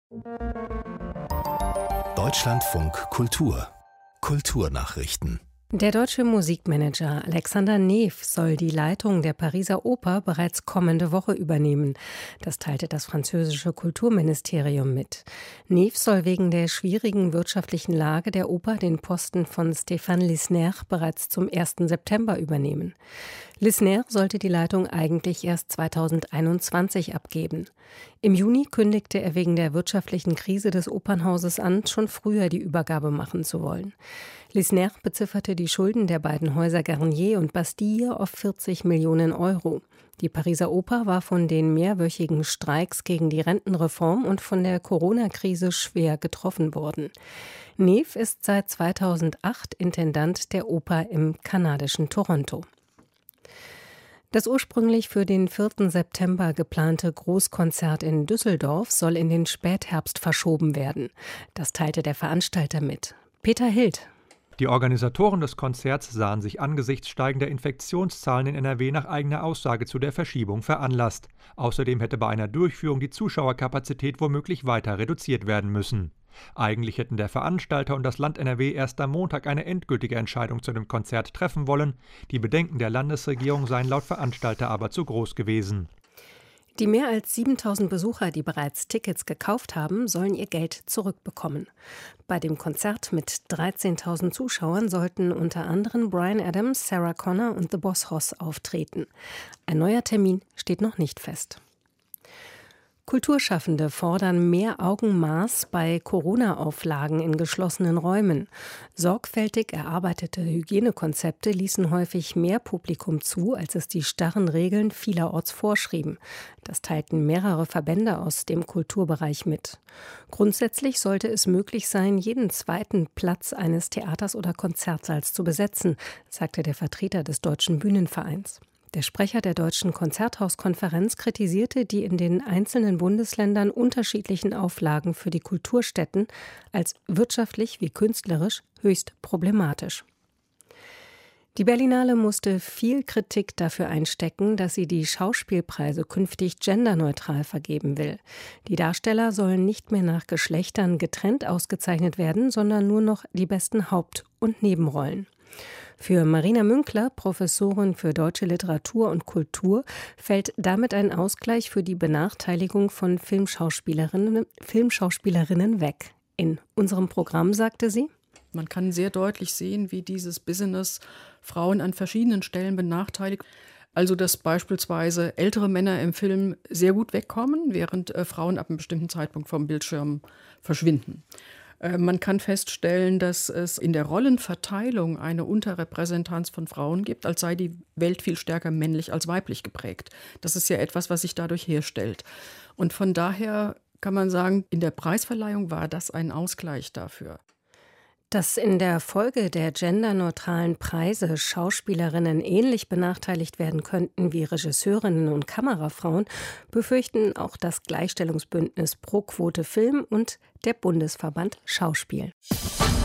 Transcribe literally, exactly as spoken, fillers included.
Deutschlandfunk Kultur Kulturnachrichten. Der deutsche Musikmanager Alexander Neef soll die Leitung der Pariser Oper bereits kommende Woche übernehmen. Das teilte das französische Kulturministerium mit. Neef soll wegen der schwierigen wirtschaftlichen Lage der Oper den Posten von Stéphane Lisner bereits zum ersten September übernehmen. Lisner sollte die Leitung eigentlich erst zweitausendeinundzwanzig abgeben. Im Juni kündigte er wegen der wirtschaftlichen Krise des Opernhauses an, schon früher die Übergabe machen zu wollen. Lisner bezifferte die Schulden der beiden Häuser Garnier und Bastille auf vierzig Millionen Euro. Die Pariser Oper war von den mehrwöchigen Streiks gegen die Rentenreform und von der Corona-Krise schwer getroffen worden. Neef ist seit zweitausendacht Intendant der Oper im kanadischen Toronto. Das ursprünglich für den vierten September geplante Großkonzert in Düsseldorf soll in den Spätherbst verschoben werden. Das teilte der Veranstalter mit. Peter Hild. Die Organisatoren des Konzerts sahen sich angesichts steigender Infektionszahlen in N R W nach eigener Aussage zu der Verschiebung veranlasst. Außerdem hätte bei einer Durchführung die Zuschauerkapazität womöglich weiter reduziert werden müssen. Eigentlich hätten der Veranstalter und das Land N R W erst am Montag eine endgültige Entscheidung zu dem Konzert treffen wollen. Die Bedenken der Landesregierung seien laut Veranstalter aber zu groß gewesen. Die mehr als siebentausend Besucher, die bereits Tickets gekauft haben, sollen ihr Geld zurückbekommen. Bei dem Konzert mit dreizehntausend Zuschauern sollten unter anderem Bryan Adams, Sarah Connor und The Boss Hoss auftreten. Ein neuer Termin steht noch nicht fest. Kulturschaffende fordern mehr Augenmaß bei Corona-Auflagen in geschlossenen Räumen. Sorgfältig erarbeitete Hygienekonzepte ließen häufig mehr Publikum zu, als es die starren Regeln vielerorts vorschrieben. Das teilten mehrere Verbände aus dem Kulturbereich mit. Grundsätzlich sollte es möglich sein, jeden zweiten Platz eines Theaters oder Konzertsaals zu besetzen, sagte der Vertreter des Deutschen Bühnenvereins. Der Sprecher der Deutschen Konzerthauskonferenz kritisierte die in den einzelnen Bundesländern unterschiedlichen Auflagen für die Kulturstätten als wirtschaftlich wie künstlerisch höchst problematisch. Die Berlinale musste viel Kritik dafür einstecken, dass sie die Schauspielpreise künftig genderneutral vergeben will. Die Darsteller sollen nicht mehr nach Geschlechtern getrennt ausgezeichnet werden, sondern nur noch die besten Haupt- und Nebenrollen. Für Marina Münkler, Professorin für deutsche Literatur und Kultur, fällt damit ein Ausgleich für die Benachteiligung von Filmschauspielerinnen, Filmschauspielerinnen weg. In unserem Programm sagte sie: Man kann sehr deutlich sehen, wie dieses Business Frauen an verschiedenen Stellen benachteiligt. Also, dass beispielsweise ältere Männer im Film sehr gut wegkommen, während äh, Frauen ab einem bestimmten Zeitpunkt vom Bildschirm verschwinden. Man kann feststellen, dass es in der Rollenverteilung eine Unterrepräsentanz von Frauen gibt, als sei die Welt viel stärker männlich als weiblich geprägt. Das ist ja etwas, was sich dadurch herstellt. Und von daher kann man sagen, in der Preisverleihung war das ein Ausgleich dafür. Dass in der Folge der genderneutralen Preise Schauspielerinnen ähnlich benachteiligt werden könnten wie Regisseurinnen und Kamerafrauen, befürchten auch das Gleichstellungsbündnis Pro Quote Film und der Bundesverband Schauspiel.